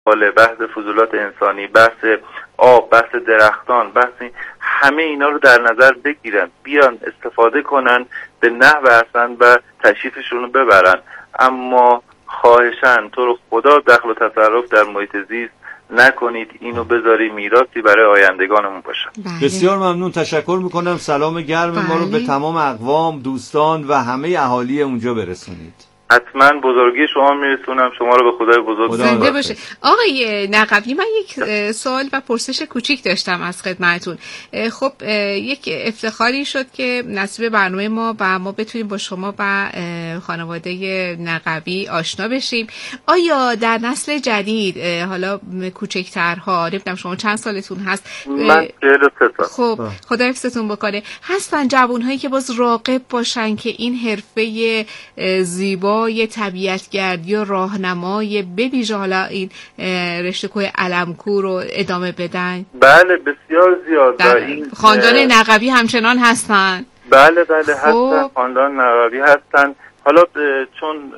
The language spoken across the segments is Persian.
بحث فضولات انسانی، بحث آب، بحث درختان، بحث همه اینا رو در نظر بگیرن، بیان استفاده کنن به نحو احسن و تشریفشون رو ببرن. اما خواهشاً تو رو خدا دخل و تصرف در محیط زیست نکنید، اینو بذاری میراثی برای آیندگانمون باشه. بسیار ممنون، تشکر میکنم. سلام گرم ما رو به تمام اقوام، دوستان و همه اهالی اونجا برسونید. حتما بزرگی شما میرسونم، شما رو به خدای بزرگ زنده باشه. آقای نقبی، من یک سوال و پرسش کوچیک داشتم از خدمتون. خب یک افتخاری شد که نصیب برنامه ما و ما بتونیم با شما و خانواده نقبی آشنا بشیم. آیا در نسل جدید، حالا کوچکترها، نمیدونم شما چند سالتون هست؟ من 43 سال. خب خدا حفظتون بکنه. هستن جوانهایی که باز راغب باشن که این حرفه زیبا یه طبیعتگردی و راهنمای بویژه حالا این رشته کوه علمکو رو ادامه بدن؟ بله بسیار زیاد. این خاندان نقبی همچنان هستن؟ بله هستن، خاندان نقبی هستن. حالا چون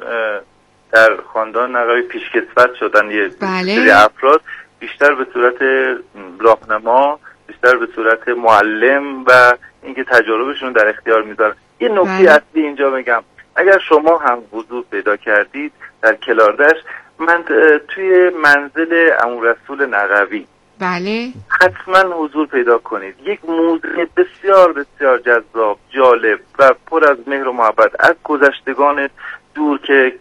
در خاندان نقبی پیشکسوت شدن یه سری افراد، بیشتر به صورت راهنما، بیشتر به صورت معلم و اینکه تجاربشون در اختیار میذارن. یه نکته اصلی اینجا بگم، اگر شما هم حضور پیدا کردید در کلاردشت، من توی منزل عمو رسول نقبی، بله، حتما حضور پیدا کنید. یک موزه بسیار بسیار جذاب، جالب و پر از مهر و محبت از گذشتگان دور که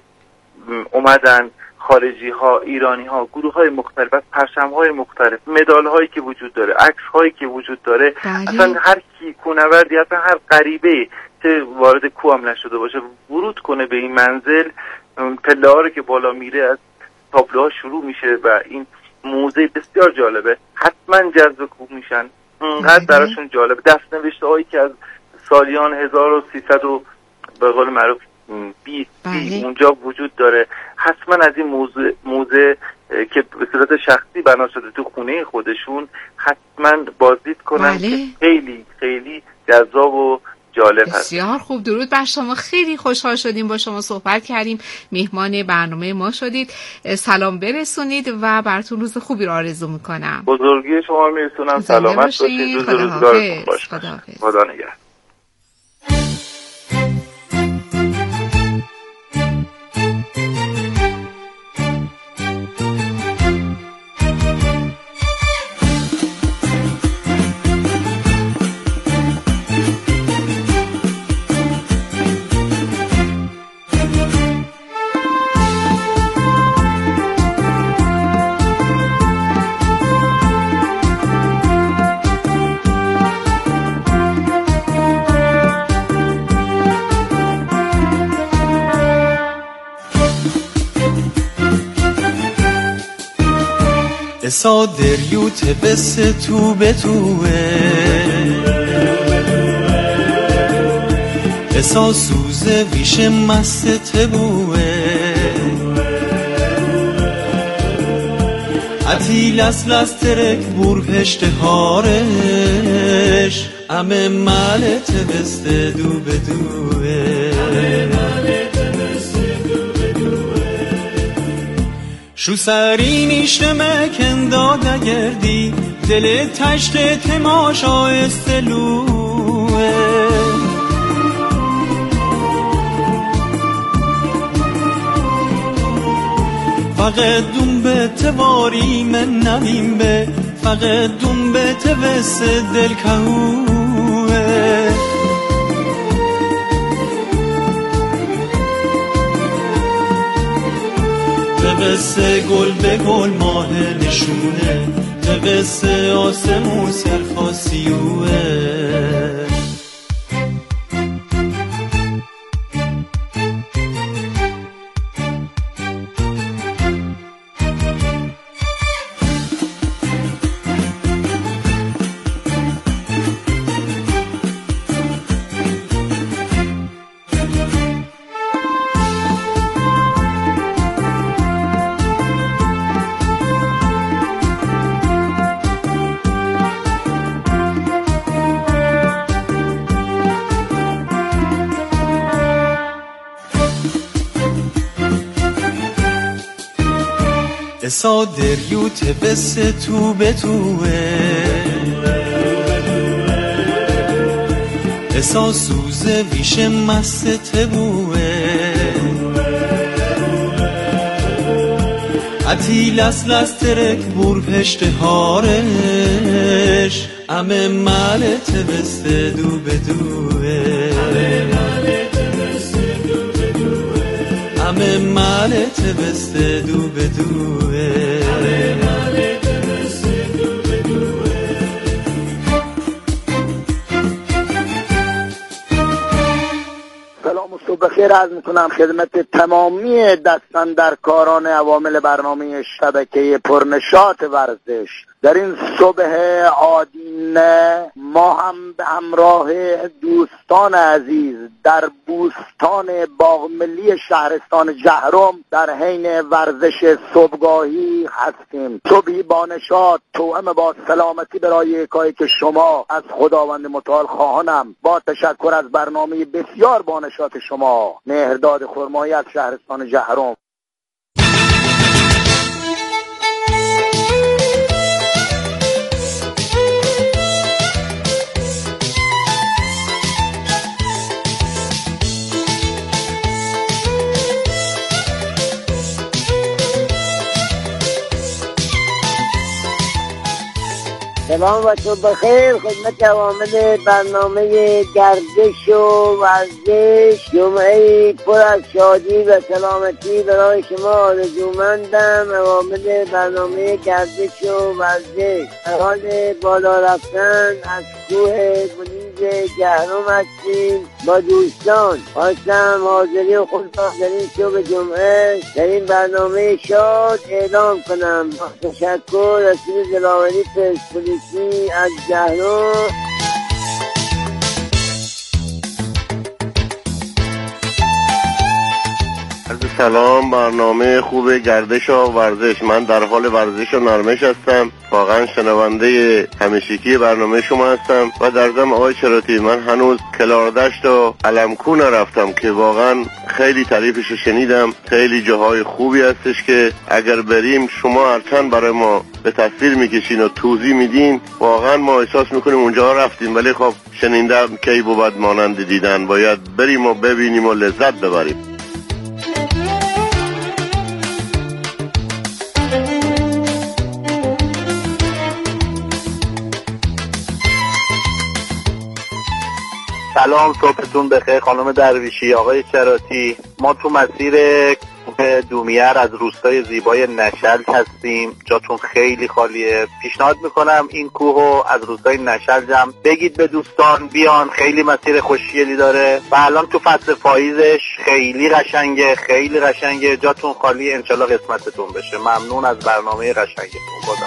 اومدن، خارجی ها، ایرانی ها، گروه های مختلف، از پرچم های مختلف، مدال هایی که وجود داره، عکس هایی که وجود داره. اصلا هر کی کوهنوردی، اصلا هر غریبه که وارد کوه هم نشده باشه ورود کنه به این منزل، پله ها رو که بالا میره از تابلوها شروع میشه و این موزه بسیار جالبه، حتما جذب کوه میشن. اونقدر براشون جالبه. دستنوشته هایی که از سالیان 1300 و به قول معروف 20 اونجا وجود داره. حتما از این موزه که به صورت شخصی بنا شده تو خونه خودشون حتما بازدید کنن که خیلی خیلی جذاب و جالب هست. بسیار خوب، درود بر شما. خیلی خوشحال شدیم با شما صحبت کردیم، مهمان برنامه ما شدید. سلام برسونید و براتون روز خوبی رو آرزو میکنم. بزرگی شما میرسونم. سلامت باشید. روز روزگارتون باشه. خدا نگهدار. اسا دریوت بس تو به توه، اسا سوزه ویش مست تبوه، عتیل اصل از ترک بور پشت هارش، امه مالت بست دو به دوه، شو سری نیشت مکن داده گردی، دل تشت تماشا استلوه، فقط دون به تواری من نمیم به، فقط دون به توست دل کهوه، قصه گل به گل ماه نشونه، قصه آسمون سرخاسیوه. اسا دریوت بس تو به توه اسا سوزه ویش مست تبوه اتیل اصل ترک بور پشت هارش امه مالت بست دو به دوه امه مالت بست دو به دوه سلام و صبح بخیر عرض میکنم خدمت تمامی دستاندرکاران عوامل برنامه شبکه پرنشاط ورزش. در این صبح آدینه ما هم به همراه دوستان عزیز در بوستان باغ ملی شهرستان جهرم در حین ورزش صبحگاهی هستیم. صبحی با نشاط توأم با سلامتی برای یکایی که شما از خداوند متعال خواهانم با تشکر از برنامه بسیار با نشاط شما. مهرداد خرمایی از شهرستان جهرم. سلام و صبح بخیر خدمت عوامل برنامه گردش و ورزش. جمعه پر از شادی و سلامتی برای شما آرزومندم. عوامل برنامه گردش و ورزش در حال بالا رفتن از کوه بلند جهرم هستیم با دوستان. خواستم حاضری خود را در این صبح جمعه در این برنامه شاد اعلام کنم. با تشکر رسول دلاوری پرسپولیس از جهرم. سلام، برنامه خوب گردش و ورزش. من در حال ورزش و نرمش هستم. واقعا شنونده همیشگی برنامه شما هستم و در ضمن آقای چراتی من هنوز کلاردشت و علمکو نرفتم که واقعا خیلی تعریفش رو شنیدم. خیلی جاهای خوبی هستش که اگر بریم شما هرچند برای ما به تصویر میکشین و توضیح میدین واقعا ما احساس میکنیم اونجا رفتیم، ولی خب شنیدن کی بود مانند دیدن. باید بریم و ببینیم و لذت ببریم. سلام، صبحتون بخیر خانم درویشی، آقای چراتی. ما تو مسیر کوه دومیار از روستای زیبای نشل هستیم. جاتون خیلی خالیه. پیشنهاد میکنم این کوه از روستای نشل هم بگید به دوستان بیان. خیلی مسیر خوشگلی داره و الان تو فصل پاییزش خیلی قشنگه. جاتون خالی، انشالله قسمتتون بشه. ممنون از برنامه قشنگتون. خدا.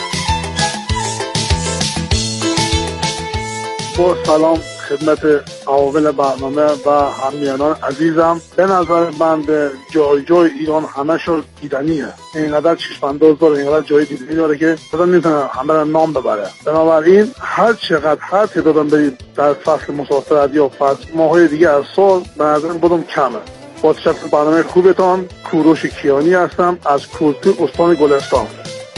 با سلام خدمت عوامل برنامه و همیهنان عزیزم. به نظر من جای ایران همه شو دیدنیه. اینقدر چشم‌انداز داره، اینقدر جای دیدنی داره که آدم نمیتونه همه را نام ببره. بنابراین هر تعدادم برید در فصل مسافرت یا فصل ماهای دیگه از سال به نظر بودم کمه. با تشکر برنامه خوبتان. کوروش کیانی هستم از کلتور استان گلستان.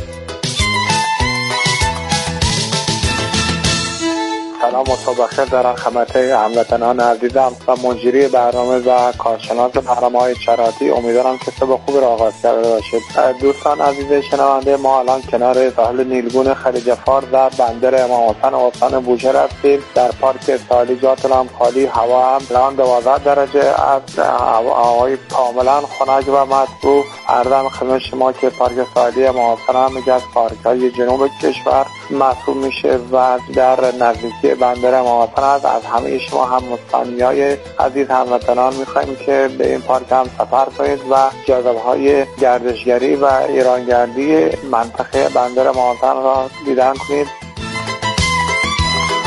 سلام و صبح بخیر در خدمت هموطنان عزیزم و مجری برنامه و کارشناس برنامه‌های چراتی. امیدوارم که صبح خوبی را آغاز کرده باشید. دوستان عزیز شنونده، ما الان کنار ساحل نیلگون خلیج فارس در بندر امام حسین استان بوشهر هستیم. در پارک ساحلی جاتون هم خالی، هوا هم الان 12 درجه است. هوای کاملا خنک و مطبوع. عرضم خدمت شما که پارک ساحلی امام حسین هم یکی از پارک‌های جنوب کشور محسوب میشه و در نزدیکی بندر امام حسین است. از همه شما هم مستمعین عزیز هموطنان می‌خوایم که به این پارک هم سفر کنید و جاذبه‌های گردشگری و ایرانگردی منطقه بندر امام حسین را دیدن کنید.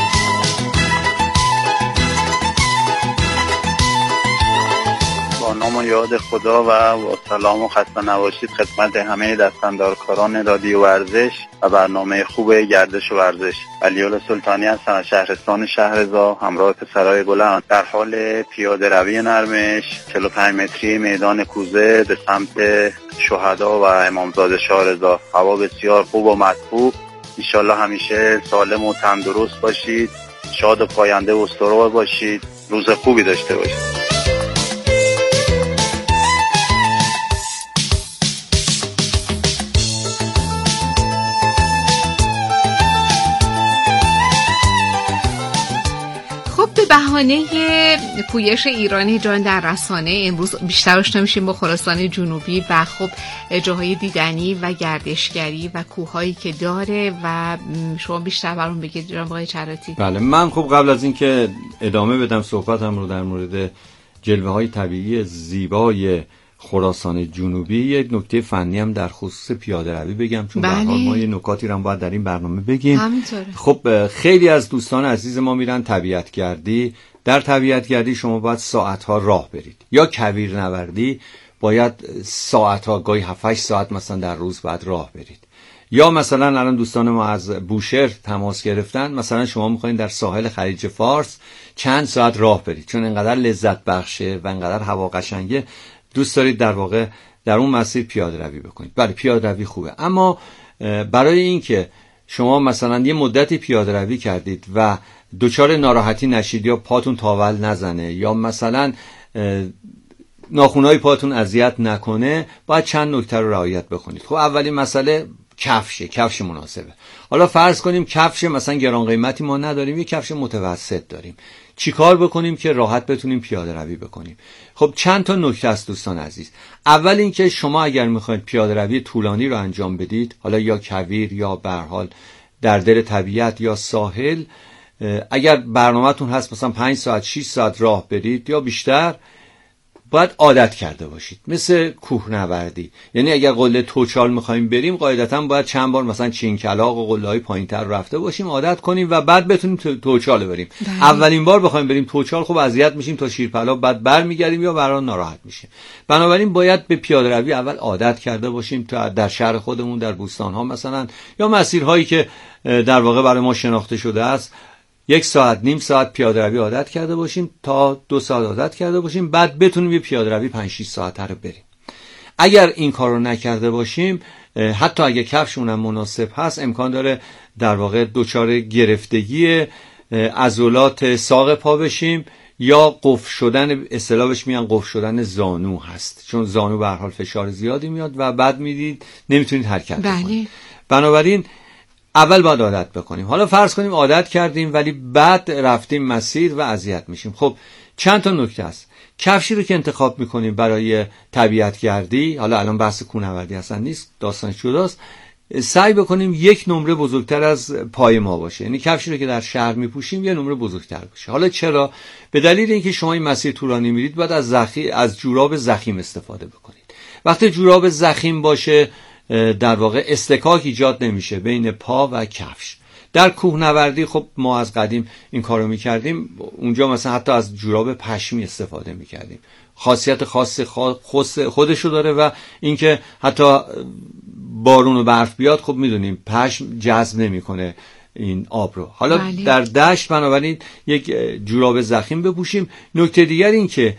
با نام سلام و یاد خدا و با سلام و خسته نباشید خدمت همه دستاندارکاران رادیو ورزش و برنامه خوب گردش و ورزش. علیال سلطانی هستم از شهرستان شهرزا، همراه پسرای گلم در حال پیاده روی نرمش 45 متری میدان کوزه به سمت شهدا و امامزاده شاه رضا. هوا بسیار خوب و مطبوع. انشالله همیشه سالم و تندرست باشید، شاد و پاینده و استرار باشید، روز خوبی داشته باشید. به بهانه پویش ایرانی جان در رسانه امروز بیشتر آشنا میشیم با خراسان جنوبی و خب جاهای دیدنی و گردشگری و کوههایی که داره و شما بیشتر برام بگید جناب آقای چراتی. بله، من خب قبل از اینکه ادامه بدم صحبتم رو در مورد جلوه‌های طبیعی زیبای خراسان جنوبی یک نکته فنی هم در خصوص پیاده روی بگم، چون به هر حال ما یه نکاتی رو هم باید در این برنامه بگیم. همینطوره. خب خیلی از دوستان عزیز ما میرن طبیعتگردی. در طبیعتگردی شما باید ساعت‌ها راه برید، یا کویرنوردی باید ساعت‌ها، گاهی 7-8 ساعت مثلا در روز باید راه برید. یا مثلا الان دوستان ما از بوشهر تماس گرفتن، مثلا شما می‌خواید در ساحل خلیج فارس چند ساعت راه برید، چون اینقدر لذت بخشه و اینقدر هوا قشنگه، دوست دارید در واقع در اون مسیر پیاده روی بکنید. بله، پیاده روی خوبه، اما برای اینکه شما مثلا یه مدتی پیاده روی کردید و دچار ناراحتی نشید یا پاتون تاول نزنه یا مثلا ناخن‌های پاتون اذیت نکنه، باید چند نکته رو رعایت بکنید. خب اولین مسئله کفش مناسبه. حالا فرض کنیم کفش مثلا گران قیمتی ما نداریم، یه کفش متوسط داریم. چیکار بکنیم که راحت بتونیم پیاده روی بکنیم؟ خب چند تا نکته است دوستان عزیز. اول اینکه شما اگر میخواید پیاده روی طولانی رو انجام بدید، حالا یا کویر یا به هر حال در دل طبیعت یا ساحل، اگر برنامه‌تون هست مثلا 5 ساعت 6 ساعت راه برید یا بیشتر، باید عادت کرده باشید. مثل کوهنوردی، یعنی اگر قله توچال می‌خوایم بریم، قاعدتاً باید چند بار مثلا چینکلاق و قله‌های پایین‌تر رفته باشیم، عادت کنیم و بعد بتونیم توچال بریم. اولین بار بخوایم بریم توچال خب اذیت میشیم تا شیرپلا، بعد برمیگردیم یا برای ناراحت میشیم. بنابراین باید به پیاده روی اول عادت کرده باشیم تا در شهر خودمون، در بوستان‌ها مثلا، یا مسیرهایی که در واقع برای ما شناخته شده است، 1 ساعت نیم ساعت پیاده روی عادت کرده باشیم تا 2 ساعت عادت کرده باشیم، بعد بتونیم یه پیاده روی 5-6 ساعته رو بریم. اگر این کار رو نکرده باشیم، حتی اگه کفشمون هم مناسب هست، امکان داره در واقع دچار گرفتگی عضلات ساق پا بشیم یا قفل شدن، اصطلاحش میگن قفل شدن زانو هست، چون زانو به هر حال فشار زیادی میاد و بعد میدید نمیتونید حرکت بکنید. بنابراین اول باید عادت بکنیم. حالا فرض کنیم عادت کردیم ولی بعد رفتیم مسیر و اذیت میشیم. خب چند تا نکته است. کفشی رو که انتخاب میکنیم برای طبیعتگردی، حالا الان بحث کوهنوردی اصلا نیست، داستان جداست، سعی بکنیم 1 نمره بزرگتر از پای ما باشه. یعنی کفشی رو که در شهر میپوشیم 1 نمره بزرگتر باشه. حالا چرا؟ به دلیل اینکه شما این مسیر طولانی میرید، باید از جوراب ضخیم استفاده بکنید. وقتی جوراب ضخیم باشه، در واقع اصطکاک ایجاد نمیشه بین پا و کفش. در کوهنوردی خب ما از قدیم این کارو میکردیم، اونجا مثلا حتی از جوراب پشمی استفاده میکردیم. خاصیت خاص خودشو داره و اینکه حتی بارون و برف بیاد، خب میدونیم پشم جذب نمیکنه این آب رو. حالا در دشت بنابراین یک جوراب ضخیم بپوشیم. نکته دیگر این که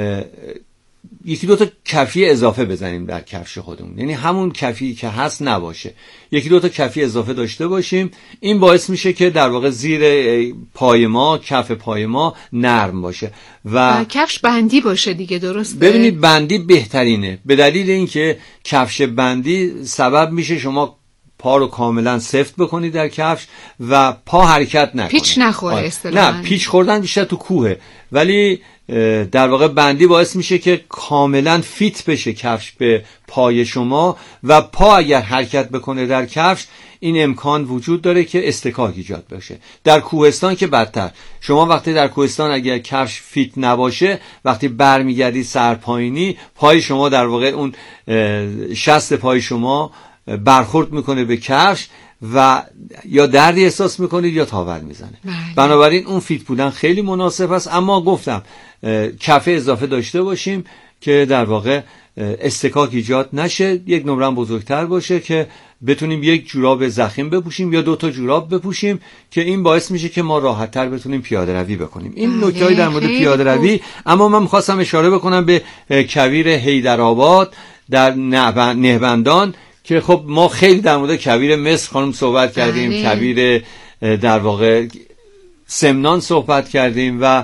1-2 تا کفی اضافه بزنیم در کفش خودمون، یعنی همون کفی که هست نباشه، 1-2 تا کفی اضافه داشته باشیم. این باعث میشه که در واقع زیر پای ما، کف پای ما نرم باشه و کفش بندی باشه دیگه. درسته؟ ببینید بندی بهترینه، به دلیل اینکه کفش بندی سبب میشه شما پا رو کاملا سفت بکنید در کفش و پا حرکت نکنه، پیچ نخوره اصطلاحاً. نه، پیچ خوردن بیشتر تو کوهه، ولی در واقع بندی باعث میشه که کاملا فیت بشه کفش به پای شما و پا اگر حرکت بکنه در کفش، این امکان وجود داره که اصطکاک ایجاد بشه. در کوهستان که بدتر. شما وقتی در کوهستان اگر کفش فیت نباشه، وقتی برمیگردی سرپایینی، پای شما در واقع اون شست پای شما برخورد میکنه به کفش و یا دردی احساس میکنید یا تاول میزنه. بنابراین اون فیت بودن خیلی مناسب است، اما گفتم کف اضافه داشته باشیم. که در واقع استکاک ایجاد نشه، یک نمره بزرگتر باشه که بتونیم یک جوراب ضخیم بپوشیم یا 2 تا جوراب بپوشیم که این باعث میشه که ما راحت‌تر بتونیم پیاده روی بکنیم. این نکته‌ای در مورد پیاده روی. اما من می‌خواستم اشاره بکنم به کویر حیدرآباد در نهبندان که خب ما خیلی در مورد کویر مصر خانم صحبت کردیم، کویر در واقع سمنان صحبت کردیم و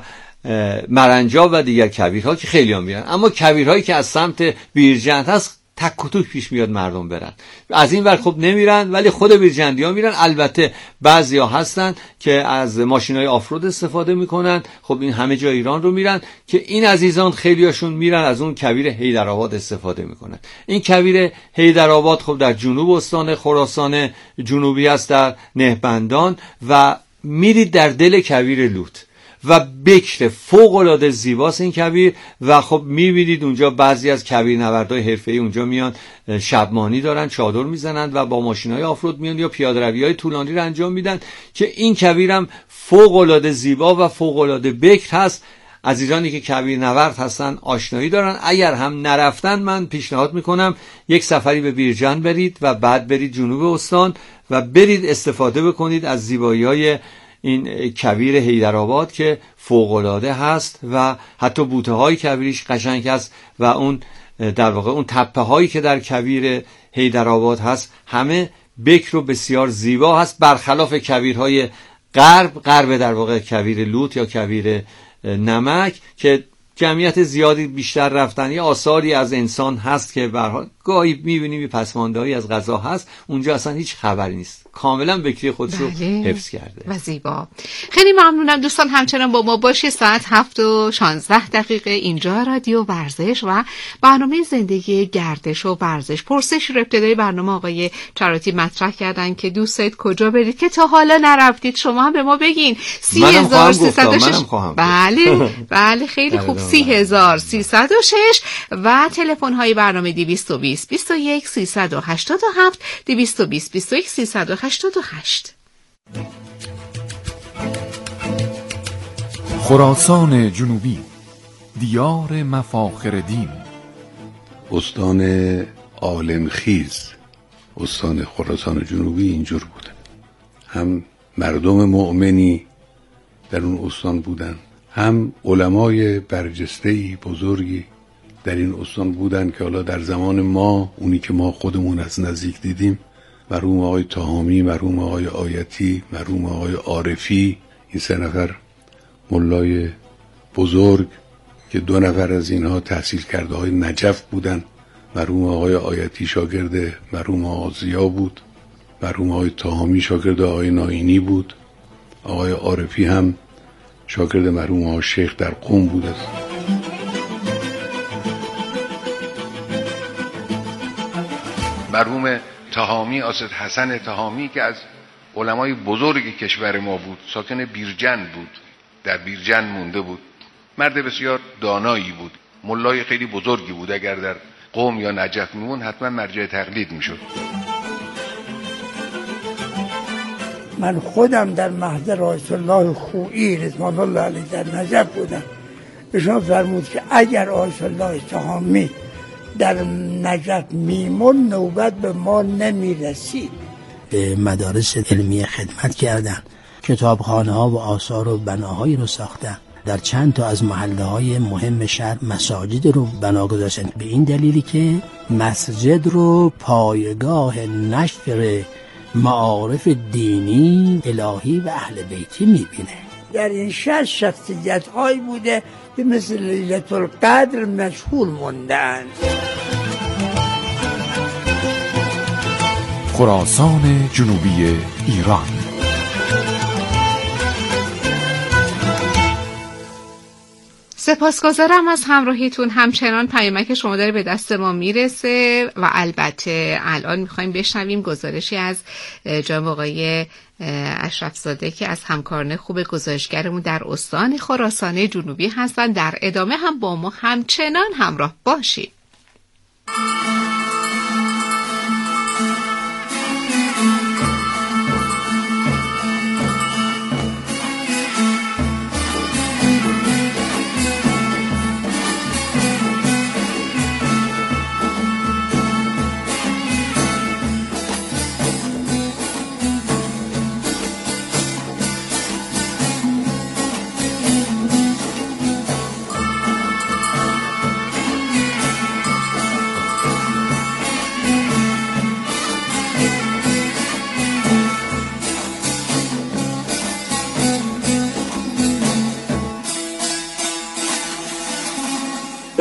مرنجا و دیگر کویرها که خیلی هم میرن، اما کویرهایی که از سمت بیرجند هست تک و توک پیش میاد مردم برن، از این ور خب نمیرن ولی خود بیرجندی ها میرن. البته بعضی ها هستن که از ماشینای آفرود استفاده میکنن، خب این همه جای ایران رو میرن که این عزیزان خیلی هاشون میرن از اون کویر حیدرآباد استفاده میکنن. این کویر حیدرآباد خب در جنوب استان خراسان جنوبی است، در نهبندان، و میرید در دل کویر لوط و بکر فوق‌العاده زیباست این کویر. و خب می‌بینید اونجا بعضی از کویرنوردای حرفه‌ای اونجا میان شبمانی دارن، چادر میزنن و با ماشین‌های آفرود میان یا پیاده‌روی‌های طولانی رو انجام میدن که این کویرم فوق‌العاده زیبا و فوق‌العاده بکر هست. عزیزانی که کویرنورد هستن آشنایی دارن. اگر هم نرفتن من پیشنهاد میکنم یک سفری به بیرجند برید و بعد برید جنوب استان و برید استفاده بکنید از زیبایی‌های این کویر حیدرآباد که فوق‌العاده هست و حتی بوته‌های کویریش قشنگ است و اون در واقع اون تپه‌هایی که در کویر حیدرآباد هست همه بکر و بسیار زیبا هست، برخلاف کویرهای غرب در واقع کویر لوط یا کویر نمک که جمعیت زیادی بیشتر رفتن. یه آثاری از انسان هست که به هر حال گاهی می‌بینیم پسمانده‌ای از غذا هست، اونجا اصلا هیچ خبری نیست، کاملا بکری خودش رو حفظ کرده و زیبا. خیلی ممنونم دوستان، همچنان با ما باشید. ساعت 7:16 اینجا رادیو ورزش و برنامه زندگی گردش و ورزش. پرسش رو ابتدای برنامه آقای چراتی مطرح کردن که دوست دارید کجا برید که تا حالا نرفتید، شما هم به ما بگین. 30306 بله خیلی خوب، 30306 و تلفن های برنامه 220 21 387 220 21 388. خراسان جنوبی، دیار مفاخر دین، استان عالمخیز. استان خراسان جنوبی اینجور بوده، هم مردم مؤمنی در اون استان بودن، هم علمای برجسته‌ای بزرگی در این استان بودن که حالا در زمان ما، اونی که ما خودمون از نزدیک دیدیم، مرحوم آقای تهامی، مرحوم آقای آیتی، مرحوم آقای عارفی، این 3 نفر ملای بزرگ که 2 نفر از اینها تحصیل کرده های نجف بودن. مرحوم آقای آیتی شاگرد مرحوم آقای ضیا بود، مرحوم آقای تهامی شاگرد آقای ناینی بود، آقای عارفی هم شاگرد مرحوم آقای شیخ در قم بود است. مرحوم تهامی، اسد حسن تهامی که از علمای بزرگ کشور ما بود، ساکن بیرجند بود، در بیرجند مونده بود، مرد بسیار دانایی بود، ملای خیلی بزرگی بود. اگر در قم یا نجف میمون حتما مرجع تقلید میشد. من خودم در محضر آیت الله خویی رضوان الله علیه در نجف بودم. ایشان فرمود که اگر آیت الله تهامی در نجف میمون نوبت به ما نمیرسید. به مدارس علمی خدمت کردن، کتابخانه ها و آثار و بناهایی رو ساختن. در چند تا از محله های مهم شهر مساجد رو بنا گذاشتن، به این دلیلی که مسجد رو پایگاه نشر معارف دینی الهی و اهل بیتی میبینه. در این شهر شخصیت هایی بوده که مثل لیلة القدر مشهور موندن. خراسان جنوبی ایران. سپاسگزارم از همراهیتون. همچنان پیامک شما داره به دست ما میرسه و البته الان میخوایم بشنویم گزارشی از جناب آقای اشرف زاده که از همکاران خوب گزارشگرمون در استان خراسان جنوبی هستن. در ادامه هم با ما همچنان همراه باشید.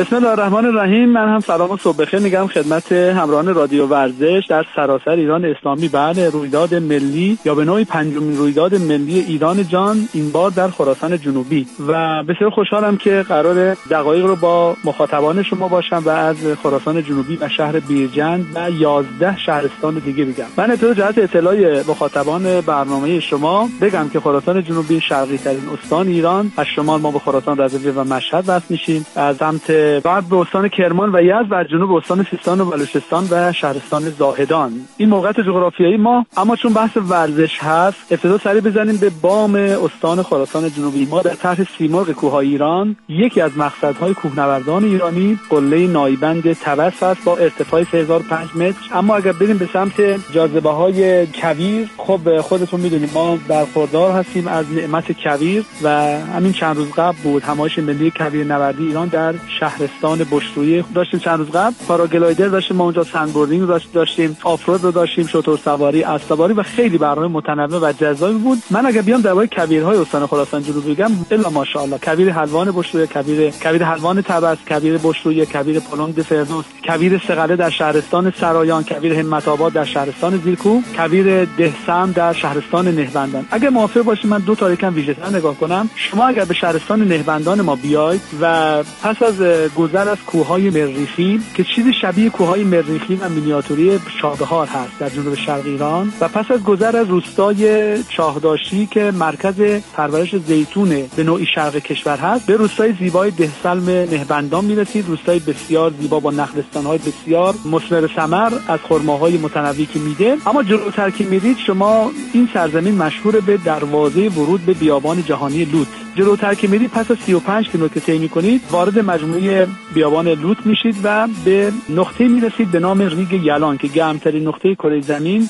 بسم الله الرحمن الرحیم. من هم سلام و صبح بخیر میگم خدمت همراهان رادیو ورزش در سراسر ایران اسلامی. بعد رویداد ملی یا به نوعی پنجمین رویداد ملی ایران جان، این بار در خراسان جنوبی، و بسیار خوشحالم که قرار دقایق رو با مخاطبان شما باشم و از خراسان جنوبی و شهر بیرجند و 11 شهرستان دیگه بگم. من ابتدا جهت اطلاع مخاطبان برنامه شما بگم که خراسان جنوبی شرقی ترین استان ایران، از شمال ما به خراسان رضوی و مشهد وصل میشیم، از سمت بعد به استان کرمان و یزد و از جنوب استان سیستان و بلوچستان و شهرستان زاهدان. این موقعیت جغرافیایی ما، اما چون بحث ورزش هست ابتدا سری بزنیم به بام استان خراسان جنوبی. ما در تحت سیمرغ کوههای ایران، یکی از مقصدهای کوهنوردان ایرانی قله نایبند طبس است با ارتفاع 3005 متر. اما اگر بریم به سمت جاذبه‌های کویر، خب خودتون میدونید ما برخوردار هستیم از نعمت کویر و همین چند روز قبل بود همایش ملی کویر نوردی ایران در شهرستان بشرویه داشتیم. چند روز قبل پاراگلایدر داشتیم ما اونجا، سنگبوردینگ داشتیم، آفرود رو داشتیم، شتر سواری، اسب سواری و خیلی برنامه متنوع و جذابی بود. من اگر بیام درباره کویرهای استان خراسان جنوبی بگم، الا ماشاءالله، کویر حلوان بشرویه، کویر حلوان طبس، کویر بشرویه، کویر پلنگ فردوس، کویر سقله در شهرستان سرایان، کویر همت آباد در شهرستان زیرکوه، کویر دهسم در شهرستان نهبندان. اگر موافق باشید من دو تا یکم ویژه‌تر نگاه کنم. شما اگر به شهرستان نهبندان ما بیاید و پس از گذر از کوههای مریخی که چیزی شبیه کوههای مریخی و مینیاتوری چابهار هست در جنوب شرق ایران، و پس از گذر از روستای چاهداشتی که مرکز پرورش زیتون به نوعی شرق کشور هست، به روستای زیبای دهسلم نهبندان میرسید. روستای بسیار زیبا با نخلستان‌های بسیار مثمر ثمر از خرماهای متنوعی که میده. اما جلوتر که میرید شما، این سرزمین مشهور به دروازه ورود به بیابان جهانی لوت. جلوتر که میرید پس از 35 کیلومتر طی میکنید وارد مجموعه بیابان لوت میشید و به نقطه میرسید به نام ریگ یلان که گرمترین نقطه کره زمین،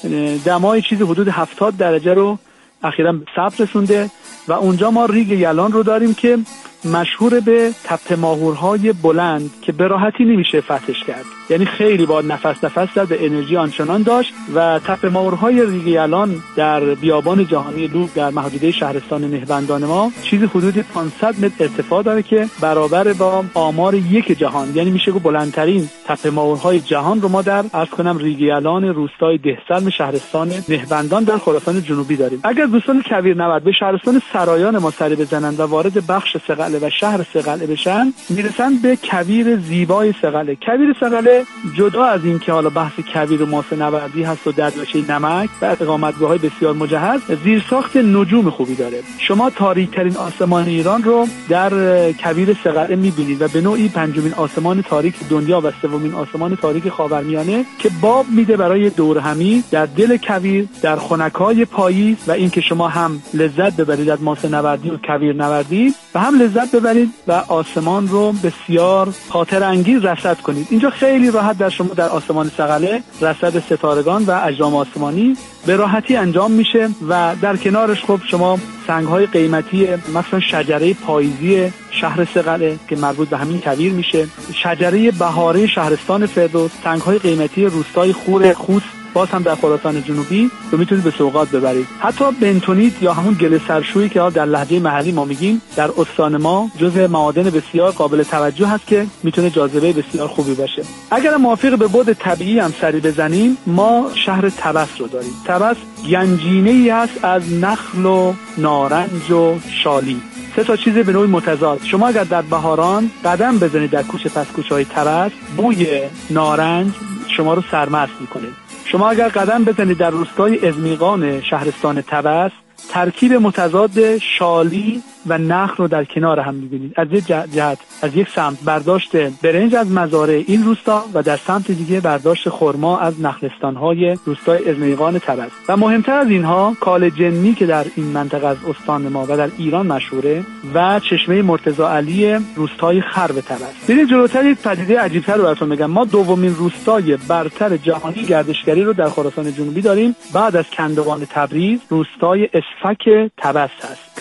دمای چیزی حدود 70 درجه رو اخیراً به ثبت رسونده و اونجا ما ریگ یلان رو داریم که مشهور به تپه ماهورهای بلند که به راحتی نمیشه فتحش کرد. یعنی خیلی با نفس زد و انرژی آنچنان داشت و تپه ماهورهای ریگ یلان در بیابان جهانی لوت در محدوده شهرستان نهبندان ما چیزی حدود 500 متر ارتفاع داره که برابر با آمار یک جهان، یعنی میشه گفت بلندترین تپه ماهورهای جهان رو ما در عرض کنم ریگ یلان روستای دهسلم شهرستان نهبندان در خراسان جنوبی داریم. اگر دوستان کویرنورد به شهرستان سرایان ما سری بزنن و وارد بخش سقله و شهر سقله بشن، میرسن به کویر زیبای سقله. کویر سقله جدا از این که حالا بحث کویر و ماسه نوردی هست و دریاچه نمک و اقامتگاه‌های بسیار مجهز، زیرساخت نجوم خوبی داره. شما تاریک‌ترین آسمان ایران رو در کویر سقله می‌بینید و به نوعی پنجمین آسمان تاریک دنیا و سومین آسمان تاریک خاورمیانه که باب میده برای دورهمی در دل کویر در خنکای پاییز و اینکه شما هم لذت ببرید از ماسه نوردی و کویر نوردی و هم لذت ببرید و آسمان رو بسیار خاطر انگیز رصد کنید. اینجا خیلی راحت در شما در آسمان سقله رصد ستارگان و اجرام آسمانی به راحتی انجام میشه و در کنارش خب شما سنگ‌های قیمتی مثلا شجره پاییزی شهر سقله که مربوط به همین کویر میشه، شجره بهاره شهرستان فردوس، سنگ‌های قیمتی روستای خور خوست باز هم در خراسان جنوبی رو میتونید به سوغات ببرید. حتی بنتونیت یا همون گل سرشویی که در لهجه محلی ما میگیم در استان ما جزء معادن بسیار قابل توجه هست که میتونه جاذبه بسیار خوبی باشه. اگر موافق به بعد طبیعی هم سری بزنیم، ما شهر طبس رو داریم. طبس گنجینه‌ای است از نخل و نارنج و شالی، سه تا چیز به نوعی متضاد. شما اگر در بهاران قدم بزنید در کوچه پس کوچه‌های طبس، بوی نارنج شما رو سرمست میکنه. شما اگر قدم بزنید در روستای ازمیقان شهرستان طبس، ترکیب متضاد شالی و نخل رو در کنار هم می‌بینید. از یک جهت، از یک سمت برداشت برنج از مزارع این روستا و در سمت دیگه برداشت خرما از نخلستان‌های روستای ازمیقان طبس. و مهمتر از اینها کال جنی که در این منطقه از استان ما و در ایران مشهوره و چشمه مرتضی علی روستای خرب طبس. برید جلوتر یک پدیده عجیب‌تر رو براتون بگم. ما دومین روستای برتر جهانی گردشگری رو در خراسان جنوبی داریم. بعد از کندوان تبریز روستای اسفک طبس هست.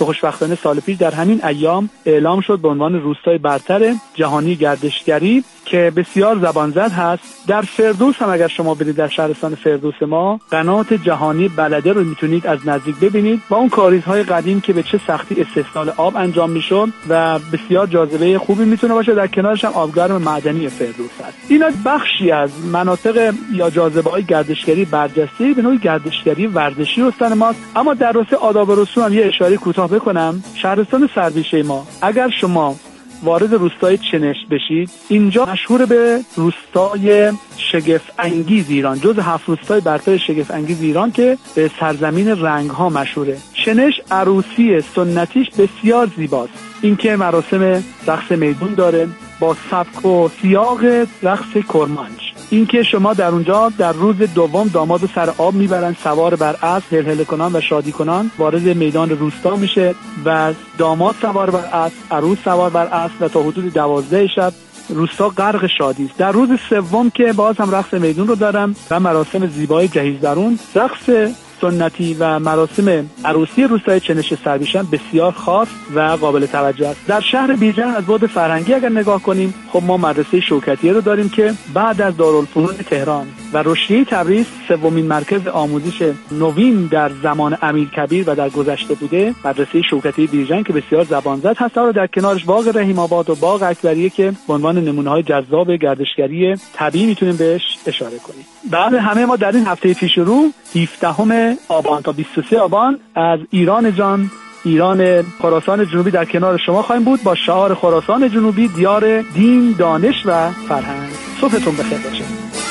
که خوشبختانه سال پیش در همین ایام اعلام شد به عنوان روستای برتر جهانی گردشگری که بسیار زبانزد هست. در فردوس هم اگر شما برید در شهرستان فردوس ما قنات جهانی بلده رو میتونید از نزدیک ببینید با اون کاریزهای قدیم که به چه سختی استحصال آب انجام میشد و بسیار جاذبه خوبی میتونه باشه. در کنارش هم آبگرم معدنی فردوس هست. اینا بخشی از مناطق یا جاذبه‌های گردشگری برجسته به نوعی گردشگری ورزشی استان ماست. اما در راسته آداب و رسوم هم یه اشاره کوتاه بکنم. شهرستان سربیشه ما اگر شما وارد روستای چنش بشید، اینجا مشهور به روستای شگفت انگیز ایران، جز 7 روستای برتر شگفت انگیز ایران که به سرزمین رنگ ها مشهوره. چنش عروسی سنتیش بسیار زیباست. این که مراسم رقص میدون داره با سبک و سیاق رقص کرمانج. این که شما در اونجا در روز دوم داماد سر آب میبرن، سوار بر اسب هلهله کنان و شادی کنان وارد میدان روستا میشه و داماد سوار بر اسب، عروس سوار بر اسب و تا حدود 12 شب روستا غرق شادی است. در روز سوم که باز هم رقص میدون رو دارم و مراسم زیبای جهیز درون، رقص سنتی و مراسم عروسی روستای چنش سربیشه بسیار خاص و قابل توجه است. در شهر بیژن از بعد فرهنگی اگر نگاه کنیم، خب ما مدرسه شوکتیه رو داریم که بعد از دارالفنون تهران و رشدیه تبریز سومین مرکز آموزش نوین در زمان امیرکبیر و در گذشته بوده. مدرسه شوکتیه بیژن که بسیار زبانزد هست و در کنارش باغ رحیم آباد و باغ اکبریه که به عنوان نمونه‌های جذاب گردشگری طبیعی میتونیم بهش اشاره کنیم. بعد همه ما در این هفته پیش رو 17 آبان تا 23 آبان از ایران جان، ایران خراسان جنوبی در کنار شما خواهیم بود با شعار خراسان جنوبی دیار دین، دانش و فرهنگ. صبحتون بخیر باشه.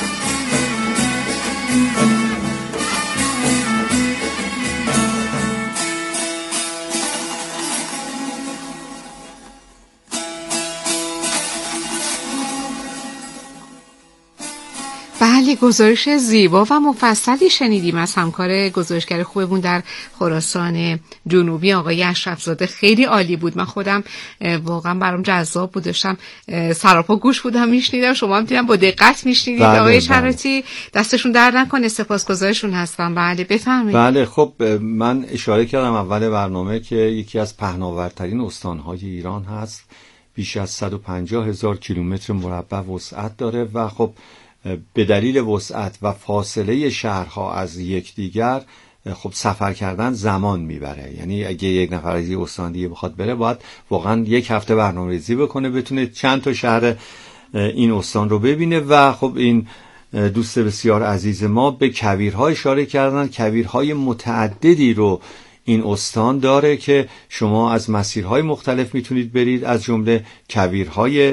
بله، گزارش زیبا و مفصلی شنیدیم از همکار گزارشگر خوبمون در خراسان جنوبی آقای اشرف‌زاده. خیلی عالی بود. من خودم واقعا برام جذاب بود، داشتم سراپا گوش بودم میشنیدم. شما هم دیدم با دقت میشنیدید. آقای شراطی دستشون درد نکنه، سپاسگزارشون هستم. بله بفرمایید. بله خب من اشاره کردم اول برنامه که یکی از پهناورترین استانهای ایران هست، بیش از 150,000 کیلومتر مربع وسعت داره و خب به دلیل وسعت و فاصله شهرها از یکدیگر خب سفر کردن زمان میبره. یعنی اگه یک نفر از یه استان دیگه بخواد بره باید واقعا یک هفته برنامه‌ریزی بکنه بتونه چند تا شهر این استان رو ببینه. و خب این دوست بسیار عزیز ما به کویرها اشاره کردن. کویرهای متعددی رو این استان داره که شما از مسیرهای مختلف میتونید برید، از جمله کویرهای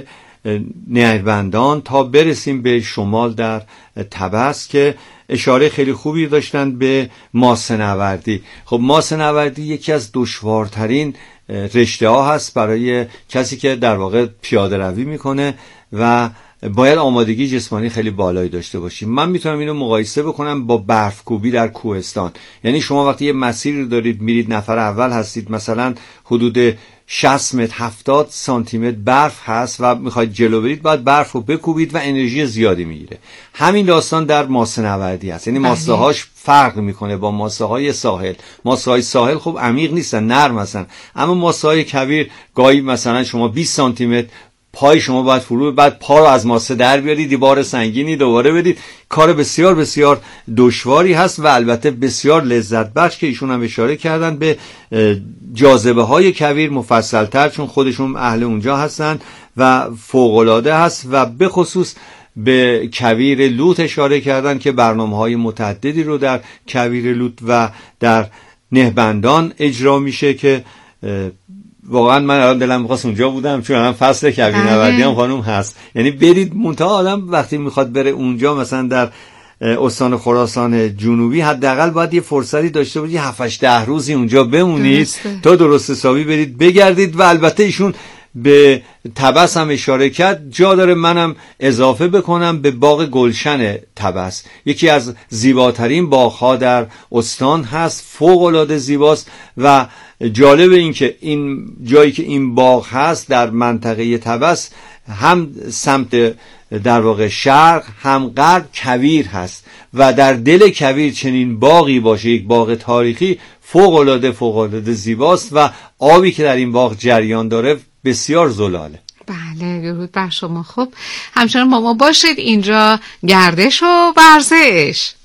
نهربندان تا برسیم به شمال در طبس که اشاره خیلی خوبی داشتن به ماسه‌نوردی. خب ماسه‌نوردی یکی از دشوارترین رشته ها هست برای کسی که در واقع پیاده روی میکنه و باید آمادگی جسمانی خیلی بالایی داشته باشیم. من میتونم اینو مقایسه بکنم با برف کوبی در کوهستان. یعنی شما وقتی یه مسیری رو دارید میرید، نفر اول هستید، مثلا حدود 60 متر 70 سانتی متر برف هست و میخواید جلو برید، باید برف رو بکوبید و انرژی زیادی میگیره. همین داستان در ماسه‌نوردی هست. یعنی ماسه‌هاش فرق میکنه با ماسه‌های ساحل. ماسه‌های ساحل خب عمیق نیستن، نرم هستن، اما ماسه‌های کویر گاهی مثلا شما 20 سانتی متر پای شما باید فرو، بعد پا رو از ماسه در بیارید، دیوار سنگینی دوباره بدید. کار بسیار بسیار دشواری هست و البته بسیار لذت بخش که ایشون هم اشاره کردن به جاذبه های کویر مفصل‌تر، چون خودشون اهل اونجا هستن و فوق‌العاده هست. و به خصوص به کویر لوط اشاره کردن که برنامه‌های متعددی رو در کویر لوط و در نهبندان اجرا میشه که واقعا من الان دلم می‌خواست اونجا بودم، چون الان فصل کویرنوردی هم خانم هست. یعنی برید، منتها آدم وقتی میخواد بره اونجا مثلا در استان خراسان جنوبی حداقل باید یه فرصتی داشته باشید 7-8 روزی اونجا بمونید تا درست حسابی برید بگردید. و البته ایشون به طبس هم اشاره کرد، جا داره منم اضافه بکنم به باغ گلشن طبس، یکی از زیباترین باغ‌ها در استان هست، فوق‌العاده زیباست. و جالب این که این جایی که این باغ هست در منطقه طبس هم سمت در واقع شرق هم غرب کویر هست و در دل کویر چنین باغی باشه، یک باغ تاریخی فوق‌العاده زیباست و آبی که در این باغ جریان داره بسیار زلاله. بله درود بر شما. خب همچنان با ما باشید، اینجا گردش و ورزش.